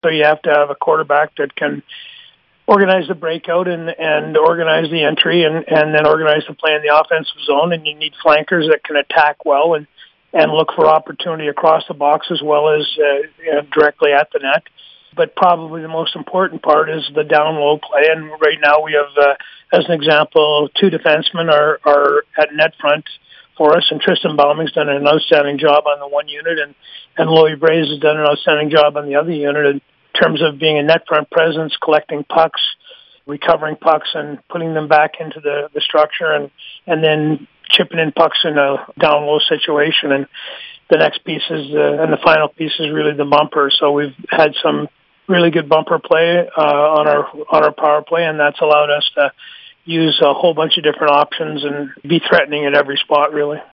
So you have to have a quarterback that can organize the breakout and organize the entry and then organize the play in the offensive zone. And you need flankers that can attack well and look for opportunity across the box as well as directly at the net. But probably the most important part is the down low play. And right now we have, as an example, two defensemen are at net front for us, and Tristan Bauming's done an outstanding job on the one unit, and Louis Braze has done an outstanding job on the other unit in terms of being a net front presence, collecting pucks, recovering pucks, and putting them back into the structure, and then chipping in pucks in a down low situation. And the next piece is, and the final piece is really the bumper. So we've had some really good bumper play on our power play, and that's allowed us to use a whole bunch of different options and be threatening at every spot, really.